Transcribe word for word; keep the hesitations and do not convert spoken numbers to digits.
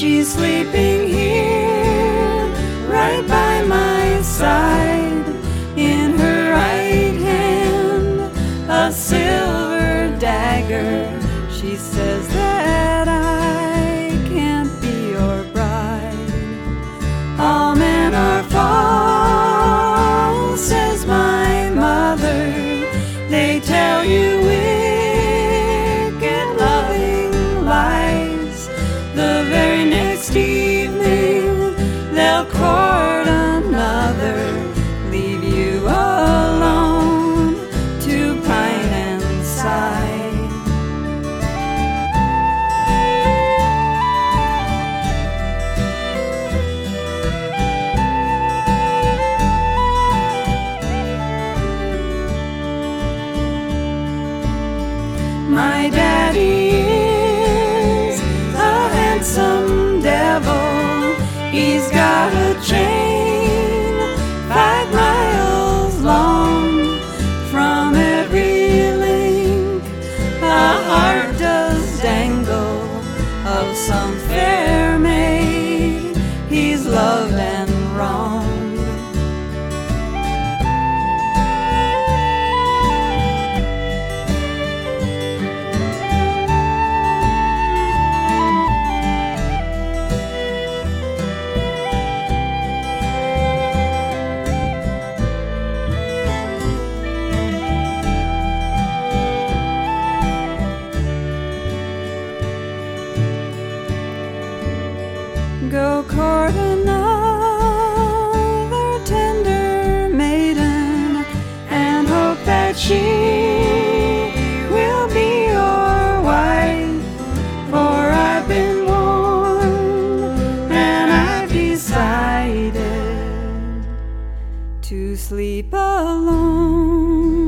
She's sleeping here, right by my side. In her right hand, a silver dagger. She says that I can't be your bride. All men are false, says my mother. They tell you wicked, loving lies. The very next evening, they'll court another, leave you alone to pine and sigh. My daddy is a handsome devil. He's got a chain five miles long. From every link a heart does dangle of some fair maid he's loved and wronged. Go court another tender maiden and hope that she will be your wife. For I've been warned and I've decided to sleep alone.